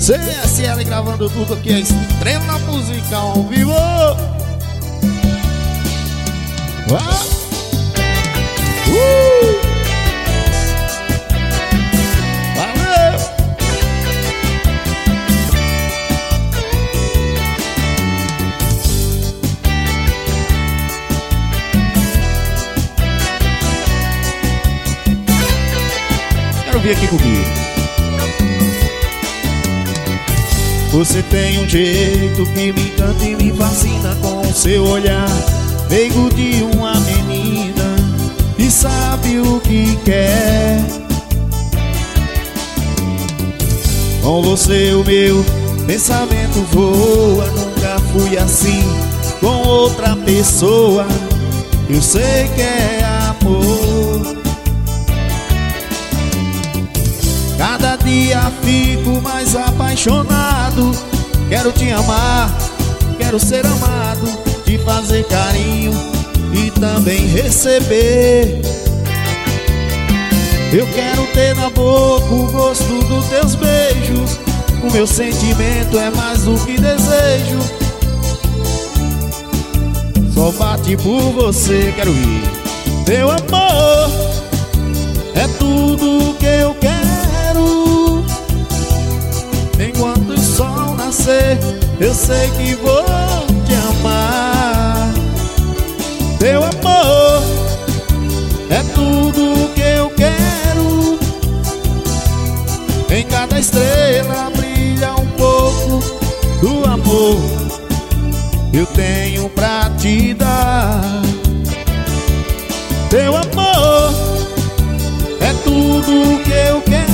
CSL gravando tudo aqui, é Estrela Musical ao vivo. Valeu! Quero vir aqui comigo. Você tem um jeito que me encanta e me fascina com o seu olhar meigo de uma menina e sabe o que quer. Com você o meu pensamento voa. Nunca fui assim com outra pessoa. Eu sei que é amor. Cada dia fico mais apaixonado. Quero te amar, quero ser amado, te fazer carinho e também receber. Eu quero ter na boca o gosto dos teus beijos. O meu sentimento é mais do que desejo. Só bate por você, quero ir. Teu amor é tudo que eu quero. Enquanto o sol nascer, eu sei que vou te amar. Teu amor é tudo que eu quero. Em cada estrela brilha um pouco do amor eu tenho pra te dar. Teu amor é tudo que eu quero.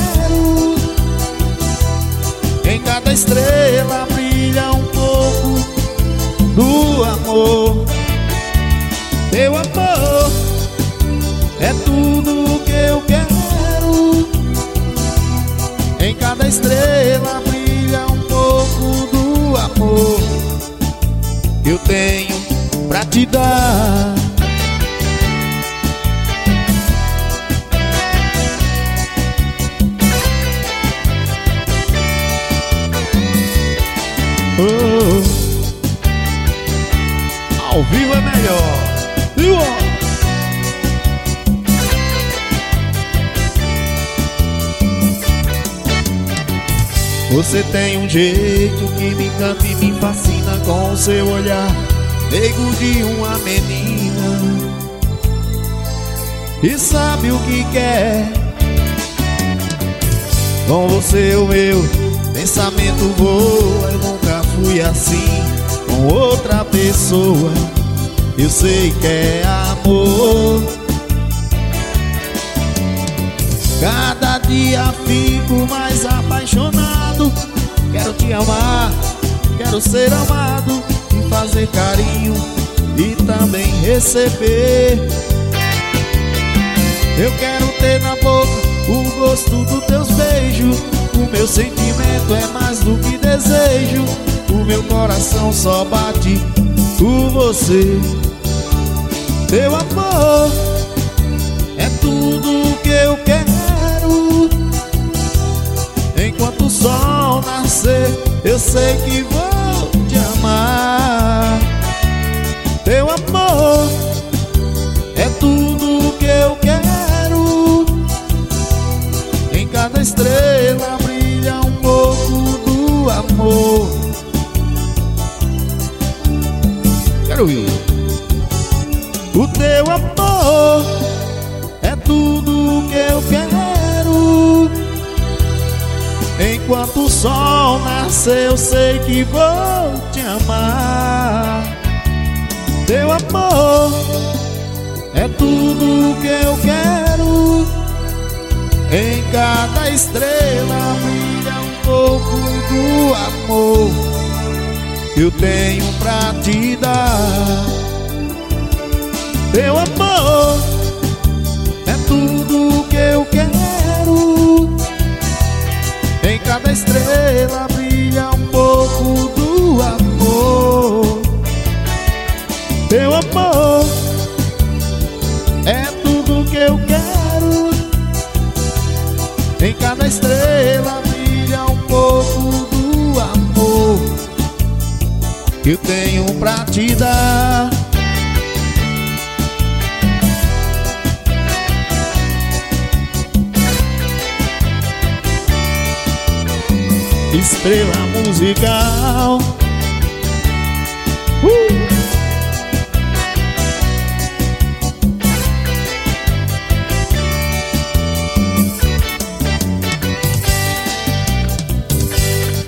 Em cada estrela brilha um pouco do amor. Teu amor é tudo que eu quero. Em cada estrela brilha um pouco do amor eu tenho pra te dar. Ao vivo é melhor, viu? Você tem um jeito que me encanta e me fascina com o seu olhar meigo de uma menina e sabe o que quer. Com você o meu pensamento voa. Eu nunca fui assim com outra pessoa. Eu sei que é amor. Cada dia fico mais apaixonado. Quero te amar, quero ser amado, te fazer carinho e também receber. Eu quero ter na boca o gosto dos teus beijos. O meu sentimento é mais do que desejo. O meu coração só bate por você. Teu amor é tudo que eu quero. Enquanto o sol nascer, eu sei que vou te amar. Teu amor é tudo que eu quero. Em cada estrela brilha um pouco do amor. Quero ir. O teu amor é tudo que eu quero. Enquanto o sol nascer, eu sei que vou te amar. Teu amor é tudo que eu quero. Em cada estrela brilha um pouco do amor eu tenho pra te dar. Teu amor é tudo que eu quero. Em cada estrela brilha um pouco do amor. Teu amor é tudo que eu quero. Em cada estrela brilha um pouco do que eu tenho pra te dar. Estrela musical.